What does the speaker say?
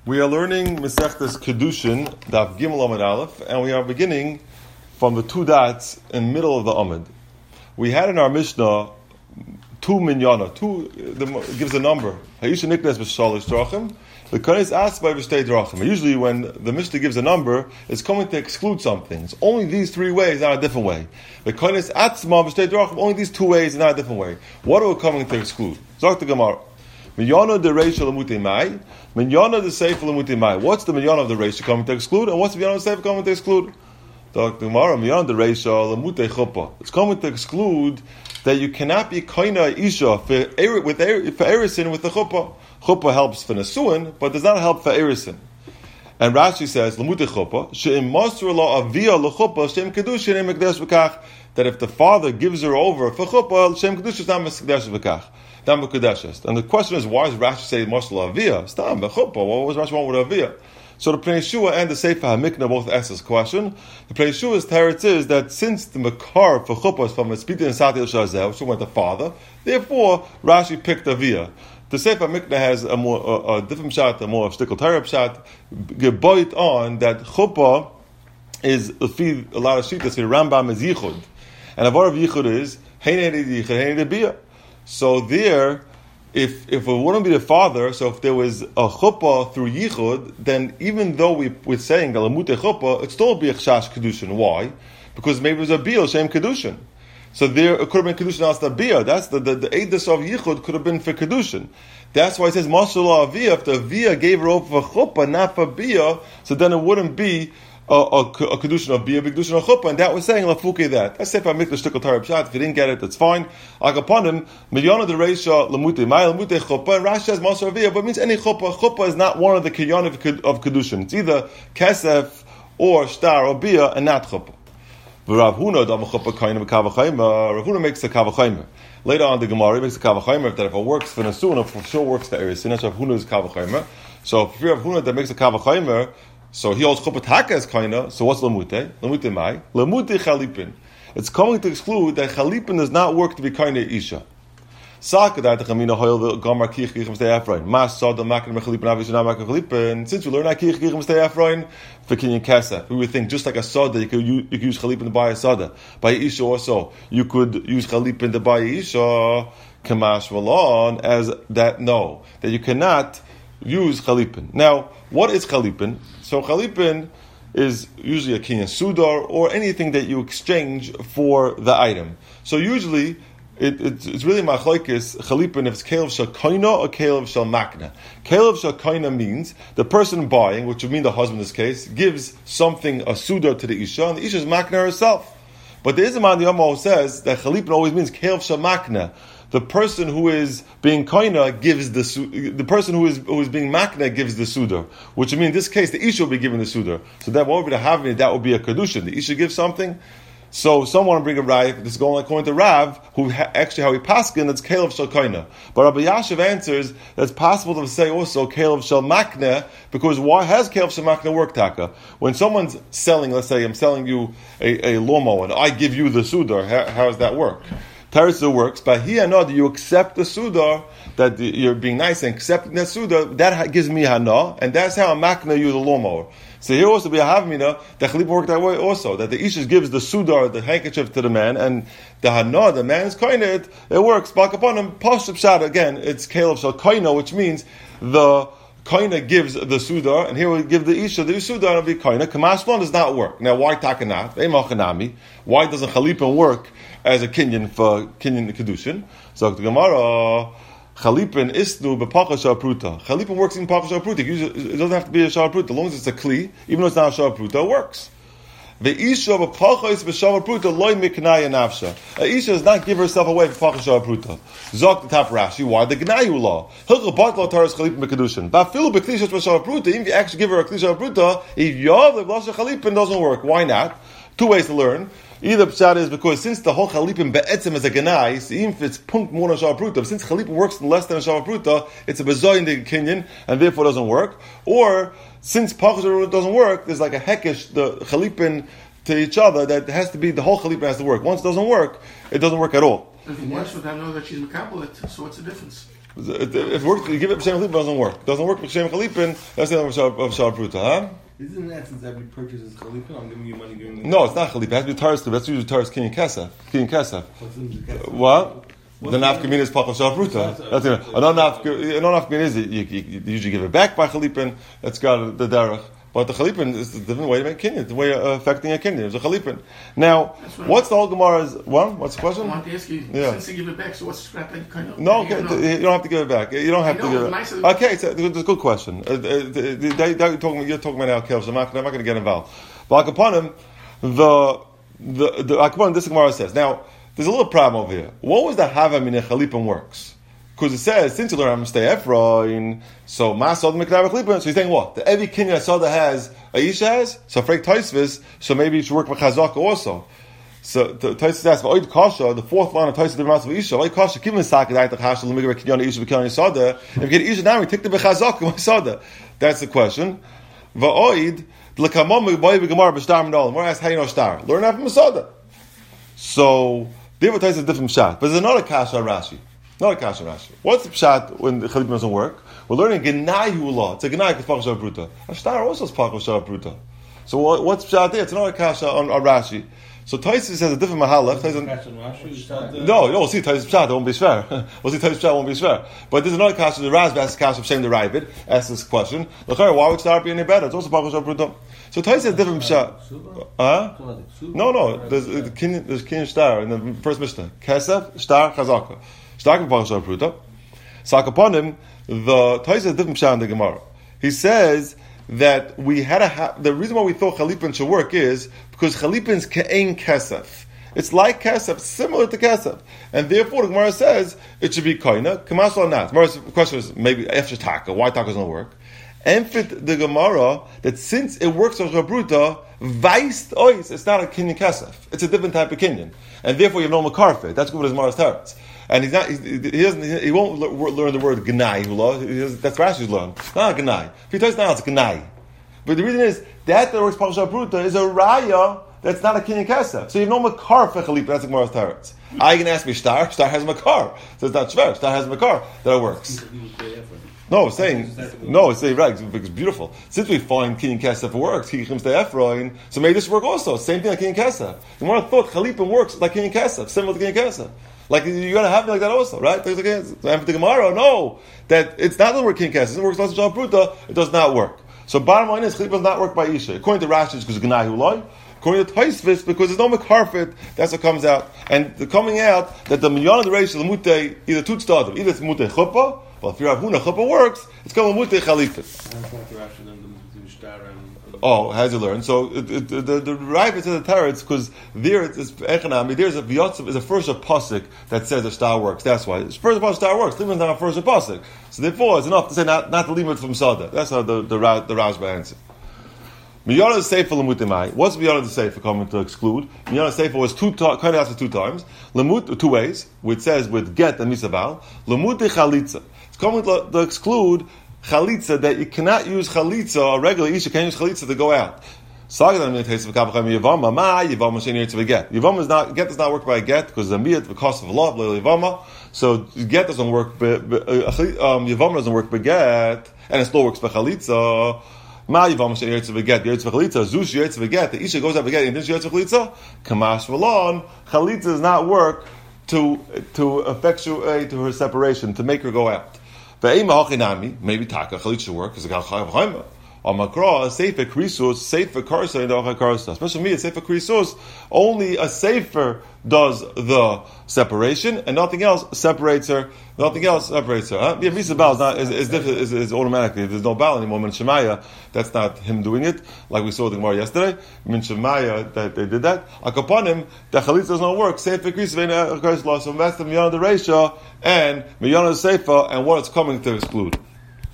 We are learning Masechtas Kedushin, Daf Gimel Amud Aleph, and we are beginning from the two dots in the middle of the Amud. We had in our Mishnah two minyana, gives a number. Hayisha Niknes b'shalish drachim. The Kohenis asks by v'shtei drachim. Usually when the Mishnah gives a number, it's coming to exclude something. It's only these three ways, not a different way. The Kohenis atzma v'shtei drachim, only these two ways, not a different way. What are we coming to exclude? Zok the Gemara. Minyana de reisha l'mutei mai. Minyana de seifa l'mutei mai. What's the minyana of the reisha coming to exclude? And what's the minyana of the seifa coming to exclude? Zok the Gemara. Minyana de reisha l'mutei chuppah. It's coming to exclude that you cannot be koina isha for erisin with the chuppah. Chuppah helps for nesuin, but does not help for erisin. And Rashi says, l'mutei chuppah she'im masur la avia l'chuppah she'im kedushin im mekdesh v'kach. That if the father gives her over for chuppah, she'im kedushin is not mekdesh v'kach. And the question is, why does Rashi say Moshe Avia? Stam b'chuppah. What was Rashi want with Avia? So the Pnei Yeshua and the Sefer HaMiknah both ask this question. The Pnei Yeshua's teretz is that since the makar for chuppah is from a Spita and Sati Shazeh, which went to father, therefore Rashi picked Avia. The Sefer HaMiknah has a different shot, a more shtickle tereb shot, geboit on that chuppah is a lot of shittas. The Rambam is yichud, and a var of yichud is heinei yichud, heinei biyah. So there, if it wouldn't be the father, so if there was a chuppah through yichud, then even though we're saying the lamute chuppah, it'd still be a chash kedushin. Why? Because maybe it was a biyah shem kedushin. So there, it could have been kedushin as the biyah. That's the edus of yichud could have been for kedushin. That's why it says mashallah aviyah. If the aviyah gave her over for chuppah, not for biyah, so then it wouldn't be a kedushin of biyah, a kedushin of chuppah, and that was saying lafuke that. That's Sefer HaMiknah shtickle tarab shat. If you didn't get it, that's fine. Like upon him, milyana de reisha lamute mai lamute chuppah. And Rashi says masar aviyah, but it means any chuppah. Chuppah is not one of the kinyan of kedushin. It's either kesef or shtar or biyah, and not chuppah. Rav Huna dam chuppah kaina b'kavachaymer. Rav Huna makes a kavachaymer. Later on, the Gemara makes a kavachaymer that if it works for nesuin, it for sure works for erisin. That's Rav Huna's kavachaymer. So if you have Huna that makes a kavachaymer, so he holds chuppah taka as kaina. So what's lamute? Lamute mai. Lamute chalipin. It's coming to exclude that chalipin does not work to be kaina isha. Since we learn akich kich mistei afroin for kinyan kasa, we would think just like a soda, you could use chalipin to buy a soda. By isha also, you could use chalipin to buy isha. Kamash valon as that that you cannot use chalipin. Now, what is chalipin? So chalipin is usually a kinyan sudar or anything that you exchange for the item. So usually it's really machlokes chalipin if it's kelev shel koina or kelev shel makna. Kelev shel koina means the person buying, which would mean the husband in this case, gives something a sudar to the isha, and the isha is makna herself. But there is a man the Yama who says that chalipin always means kelev shel makna. The person who is being koina gives the person who is being makna gives the sudar, which would mean in this case the isha will be given the sudar. So that what would be having that would be a kedushin. The isha gives something. So someone bring a Rav. This is going according to Rav, who actually how he paskin that's kelev shel koina. But Rabbi Yashiv answers that it's possible to say also kelev shel makna, because why has kelev shel makna work taka? When someone's selling, let's say I'm selling you a lawnmower and I give you the sudar, how does that work? Teretz works, but here no, you accept the sudar, that you're being nice and accepting that sudar, that gives me hana, and that's how I'm makna you the lawnmower. So here also be a havmina, the chalipin work that way also, that the isha gives the sudar, the handkerchief to the man, and the hana, the man is koina, it works, back upon him, pashab shad, again, it's kelev shel koina, which means the koina gives the sudar, and here we give the isha the sudar of the koina. Kamash does not work. Now, why takanat? Why doesn't chalipin work as a kinyan for kinyan kedushin? So the Gemara, chalipin isnu b'pacha sharpruta. Chalipin works in pacha sharpruta. It doesn't have to be a sharpruta. As long as it's a kli, even though it's not a sharpruta, it works. The isha b'pacha is b'sharpruta loy miknaya nafsha. A isha does not give herself away for pacha sharpruta. Zok the top Rashi. Why the gnayu law? Hilchah batla taras chalipin b'kedushin. Ba'filu b'klishas b'sharpruta. Even if you actually give her a kli sharpruta, if yav the b'lasha chalipin doesn't work. Why not? Two ways to learn. Either pshat is because since the whole chalipin be'etzem is a ganai, so even if it's punk more than shava pruta, since chalipin works in less than a shava pruta, it's a bezoy in the kinyan, and therefore doesn't work. Or, since pachas doesn't work, there's like a hekesh, the chalipin to each other, that has to be, the whole chalipin has to work. Once it doesn't work at all. If he wants to know that she's mekabelet, so what's the difference? If it works, you give it b'shem chalipin, it doesn't work. It doesn't work b'shem chalipin. That's the end of shal pruta, huh? Isn't that since every purchase is chalipin? I'm giving you money during the. No, it's not chalipin. It has to be taras. That's usually taras kinyan kesef. What? The nafkamin is pachal shal pruta. That's it. A non-nafkamin is you usually give it back by chalipin. That's got the derech. But the chalipin is a different way to make kinyan. It's a way of affecting a kinyan. There's a chalipin. Now, what's the whole Gemara's? What's the question? I want to ask you, since you give it back, so what's the scrap that you kind of... No, okay, you don't have to give it back. You don't have to give it back. Okay, it's a good question. You're talking about Al Kel, so I'm not going to get involved. But upon him, the this Gemara says. Now, there's a little problem over here. What was the Hava Min Chalipin works? Because it says, since you learn I'm stay Ephraim, so Masad Mikdav Chalipin, so he's saying what? That every kinyan Asada has, Aisha has, so Freik Taisvis, so maybe you should work with Chazaka also. So Taisvis asks, Oid Kasha, the fourth line of Taisvis the Mass of Isha, Oid Kasha, give him a sack, the Kasha, the Mikdav Kinyan Isha, Kinyan Asada. If you get Isha now, we take the Bechazaka, Asada. That's the question. Va'oid, L'kamom Boy Gemara B'Shtar Menol. More asks, how you know Shtar? Learn that from Asada. So, they have a Taisvis different shot. But there's another Kasha Rashi. Not a kasha Rashi. What's the pshat when the chalipin doesn't work? We're learning Genai Hula. It's a Genai because Pachal Bruta. A star also is Pachal Bruta. So what's pshat there? It's another kasha on Rashi. So Taisus has a different mahalach. No, we'll see Taisus pshat. It won't be fair. We'll see Taisus pshat. It won't be fair. But there's another kasha. The Raz asks kasha of Shem the Ravid. Asks this question. Why would star be any better? It's also Pachal Bruta. So Taisus has a different pshat. No. There's Kinyan star in the first Mishnah. Kesef, star, chazaka. Starting from Pachal Pruta. So upon him, the Taisa is different pshat in the Gemara. He says that we had the reason why we thought Chalipin should work is because Chalipin's ke'ein kesef. It's like kesef, similar to kesef. And therefore the Gemara says it should be koina, kamas or not. The question is maybe after taka, why taka doesn't work? And fit the Gemara that since it works on Pruta, weist ois, it's not a kinyan kesef. It's a different type of kinyan. And therefore you have no makarfit. That's good with his Gemara's teretz. And he won't learn the word Gnai. That's Rashi's learn. Not Gnai. If he tells now it's Gnai. But the reason is that works Pachal Pruta is a raya that's not a kinyan kesef. So you have no makar for Chalipin. That's the Gemara's teretz. I can ask me Shtar has makar. So it's not shver. Shtar has makar that it works. No, it's saying right. It's beautiful. Since we find kinyan kesef works, he comes to Ephraim. So maybe this work also. Same thing like kinyan kesef. The Gemara thought Chalipin works like kinyan kesef, similar to kinyan kesef. Like you gotta have me like that also, right? There's again, after the Gemara, no, that it's not the word kinyan kesef. It works like Shal Pruta. It does not work. So bottom line is, Chalipin does not work by Isha. According to Rashi, it's because of Gnai Huloi. According to Taisvis, because there's no mekarfit, that's what comes out. And the coming out that the minyan of the reish is lemute either tut stadim, either it's lemute chuppah. Well, if your Avuna chuppah works, it's called lemute chalipin. Oh, how does he learn? So the Rav says the Teretz because there it's echanami. There's a v'yotzav is a first pasuk that says the star works. That's why it's first pasuk star works. Liman's not a first pasuk. So therefore, it's enough to say not the limit from Sada. That's how the Rashba answered. Miyana Seifa Lemutimai. What's Miyana Seifa coming to exclude? Miyana Seifa was kind of asked 2 times. Lemut 2 ways, which says with get and misaval. Lemute chalitza. It's coming to exclude chalitza, that you cannot use chalitza, a regular isha can't use chalitza to go out. Yavama is not, get does not work by get, because the miyat, the cost of love, Yavama. So get doesn't work, Yavama doesn't work by get, and it still works by chalitza. Ma Yavama Shen Yeretz V'Get, Yeretz V'Chalitza, Zush Yeretz V'Get, the Isha goes out V'Get, and then Yeretz V'Chalitza, Kamash V'Lon, Chalitza does not work to effectuate to her separation, to make her go out. Ve'ema Hachinami, maybe Taka, Chalitza should work, because the Chayv Chayma. Amakra, a Sefer Krisus, Sefer Karsa, and Acha Karsa. Especially me, a Sefer Krisus, only a Sefer does the separation, and nothing else separates her. Nothing else separates her. Yeah, Misa Baal is automatically. There's no Baal anymore. Min Shemaya, that's not him doing it, like we saw the Gemara yesterday. Min Shemaya, that they did that. Akapanim, the Chalitza does not work. Sefer Krisus, Ve'ena Karsa, so that's the Miyana the Reisha, and Miyana the Sefer, and what it's coming to exclude.